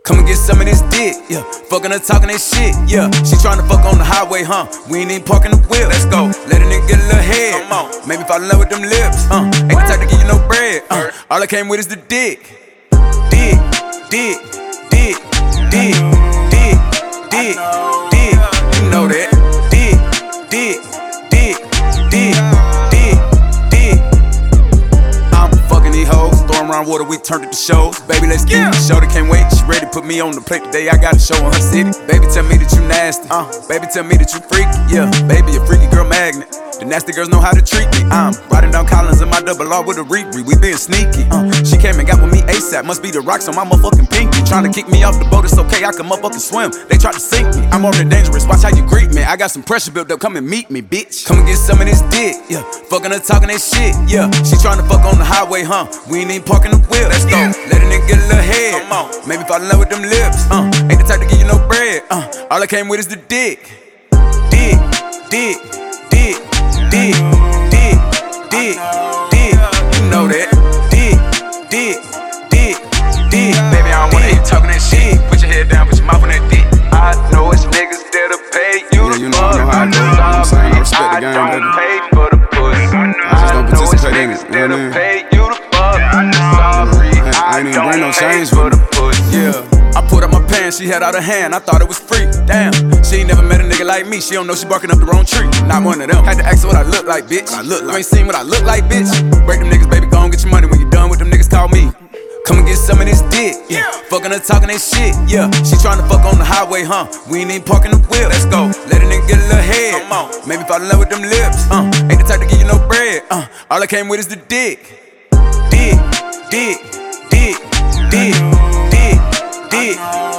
Come and get some of this dick, yeah. Fucking her talking that shit, yeah. She tryna fuck on the highway, huh? We ain't even parking the wheel. Let's go. Let a nigga get a little head. Maybe fall in love with them lips. Ain't the type to give you no bread. All I came with is the dick. Dick, dick, dick, dick, dick, dick, dick. You know that. Dick, dick, dick, dick, dick, dick. I'm fucking these hoes. Throwing around water, we turned it to shows. Baby, let's get it. Shorty can't wait. She ready to put me on the plate today. I got a show in her city. Baby, tell me that you nasty. Baby, tell me that you freaky. Yeah, baby, a freaky girl magnet. The nasty girls know how to treat me. I'm riding down Collins in my double R with a Riri. We been sneaky. She came and got with me ASAP. Must be the rocks on my motherfucking pinky. Tryna kick me off the boat, it's okay. I can motherfucking swim. They tried to sink me. I'm more than dangerous. Watch how you greet me. I got some pressure built up. Come and meet me, bitch. Come and get some of this dick. Yeah, fucking her talking that shit. Yeah, she tryna fuck on the highway, huh? We ain't even parking the wheel. Let's go. Let a nigga get a little head. Maybe fall in love with them lips. Ain't the type to give you no bread. All I came with is the dick. Dick, dick, dick, dick, dick, dick, dick. You know that. Dick, dick, dick, dick. Baby, I don't wanna hear you talking that shit. Put your head down, put your mouth on that dick. I know it's niggas that'll pay you to fuck. I know how I do it. I respect the game, baby. Pay for the pussy. I just don't participate in it. You know what I mean? Pay you to fuck. I ain't even bring no change for the pussy. Yeah. I put up my pants, she had out her hand, I thought it was free. Damn, she ain't never met a nigga like me. She don't know she barking up the wrong tree. Not one of them. Had to ask her what I look like, bitch. You ain't seen what I look like, bitch. Break them niggas, baby, gon' get your money. When you done with them niggas, call me. Come and get some of this dick, yeah. Fucking her talking that shit, yeah. She tryna fuck on the highway, huh? We ain't even parking the wheel. Let's go. Let a nigga get a little head. Maybe fall in love with them lips. Ain't the type to give you no bread. All I came with is the dick. Dick, dick, dick, dick, dick, dick.